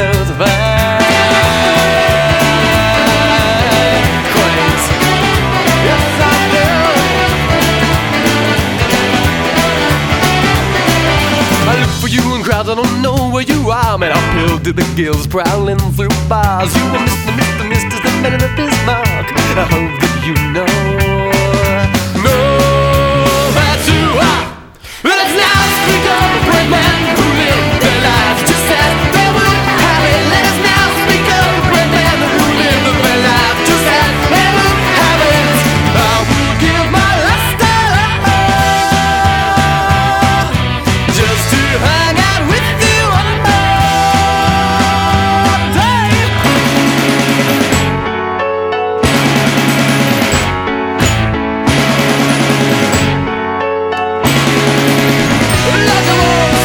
just fine. Quaint. Yes, I do. I look for you in crowds, I don't know where you are. Man, uphill to the gills, prowling through bars. You are Mr. the man of the Bismarck. I hope that you know. No, that's who I. Let's now speak of a great man who lived their lives just as they would have it. Let us now speak of a great man who lived their lives just as they would have it. I will give my last just to hang out with you one more day. Like a wolf.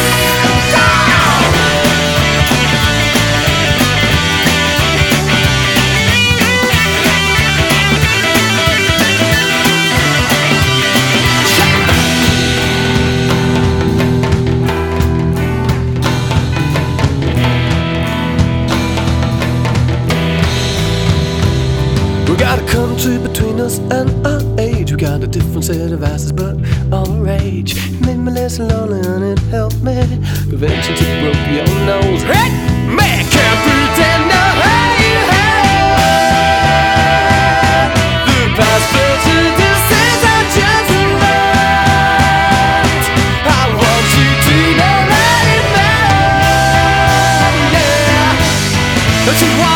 We got a country between us and our age. We got a different set of asses, but all the rage. It made me less lonely and it helped me. Prevention to broke your nose. Hey, man, can't pretend no hey, hey. The past prejudices are just right. I want you to know that it matters, yeah. That you want